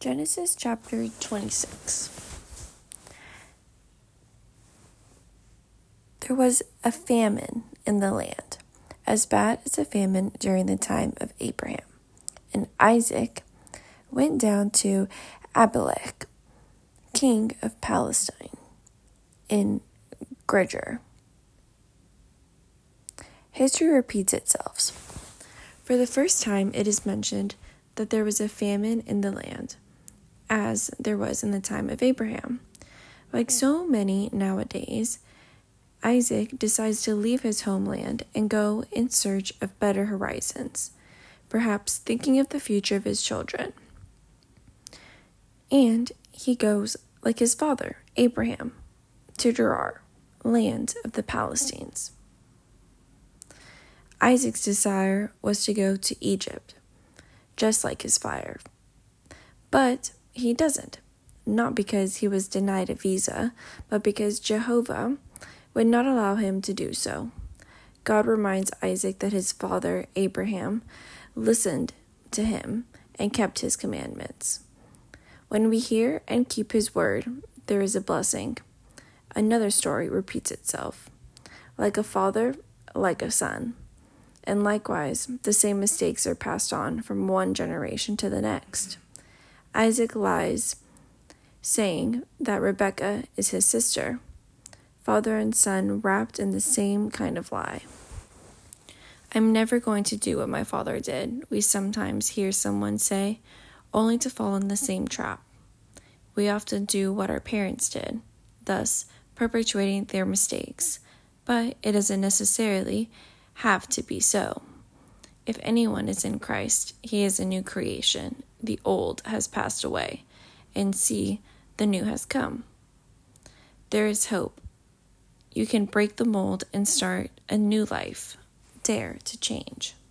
Genesis chapter 26. There was a famine in the land, as bad as a famine during the time of Abraham. And Isaac went down to Abimelech, king of Palestine, in Gerar. History repeats itself. For the first time, it is mentioned that there was a famine in the land, as there was in the time of Abraham. Like so many nowadays, Isaac decides to leave his homeland and go in search of better horizons, perhaps thinking of the future of his children. And he goes, like his father, Abraham, to Gerar, land of the Palestines. Isaac's desire was to go to Egypt, just like his father. But he doesn't, not because he was denied a visa, but because Jehovah would not allow him to do so. God reminds Isaac that his father, Abraham, listened to him and kept his commandments. When we hear and keep his word, there is a blessing. Another story repeats itself. Like a father, like a son. And likewise, the same mistakes are passed on from one generation to the next. Isaac lies, saying that Rebekah is his sister. Father and son wrapped in the same kind of lie. I'm never going to do what my father did, we sometimes hear someone say, only to fall in the same trap. We often do what our parents did, thus perpetuating their mistakes, but it doesn't necessarily have to be so. If anyone is in Christ, he is a new creation. The old has passed away, and see, the new has come. There is hope. You can break the mold and start a new life. Dare to change.